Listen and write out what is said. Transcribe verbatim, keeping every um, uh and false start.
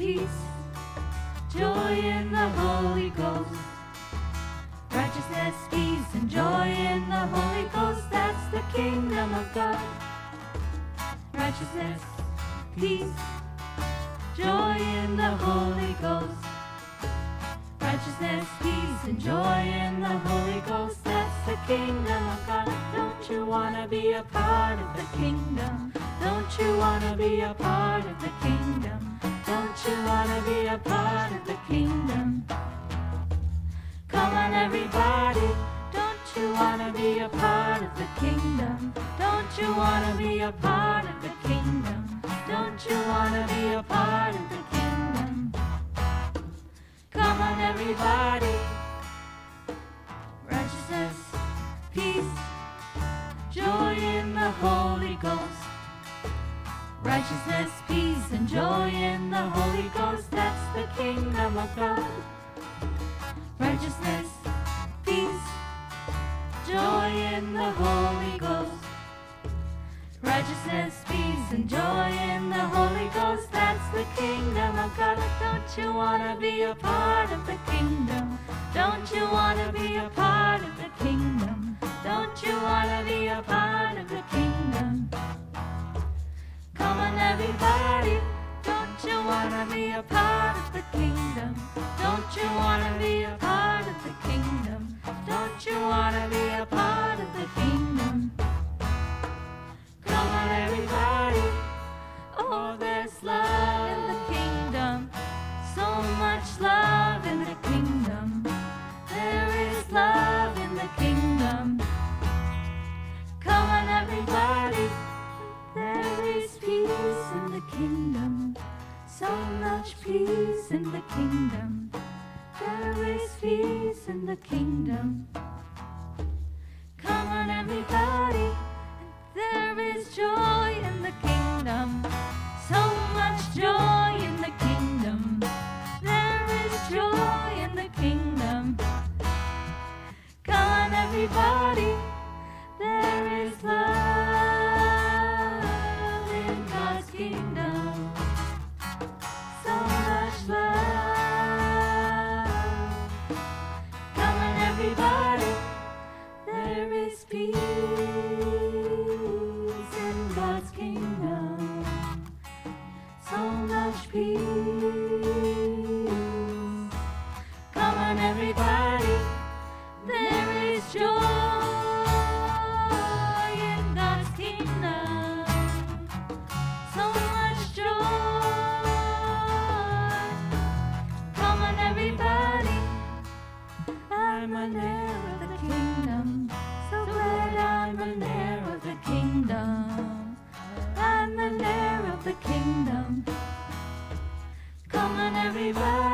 peace, joy in the Holy Ghost. Righteousness, peace, and joy in the Holy Ghost. That's the kingdom of God. Righteousness, peace, joy in the Holy Ghost. Righteousness, peace, and joy in the Holy Ghost. That's the kingdom of God. Don't you wanna be a part of the kingdom? Don't you wanna be a part of the kingdom? Don't you wanna be a part of the kingdom? Come on, everybody. Don't you wanna be a part of the kingdom? Don't you wanna be a part of the kingdom? Don't you wanna be a part of the kingdom? Come on, everybody. Righteousness, peace, joy in the Holy Ghost. Righteousness, peace, and joy in the Holy Ghost. That's the kingdom of God. Righteousness, peace, joy in the Holy Ghost. Righteousness, peace, and joy in the Holy Ghost. That's the kingdom of God. Don't you wanna be a part of the kingdom? Don't you wanna be a part of the kingdom? Don't you wanna be a part of the kingdom? Come on, everybody. Don't you wanna be a part of the kingdom? Don't you wanna be a part of the kingdom? Don't you wanna be a part of the kingdom? Come on, everybody. Oh, there's love in the kingdom. So much love in the kingdom. There is love in the kingdom. Come on, everybody. There is peace in the kingdom. So much peace in the kingdom. There is peace in the kingdom. Come on, everybody. There is joy in the kingdom. So much joy in the kingdom. There is joy in the kingdom. Come on, everybody. There is love in God's kingdom. So much love. Come on, everybody. There is peace in God's kingdom. So much peace. Come on, everybody. There is joy in God's kingdom. So much joy. Come on, everybody. I'm an heir of the kingdom. So glad I'm an heir of the kingdom. I'm an heir of the kingdom. Come on, everybody.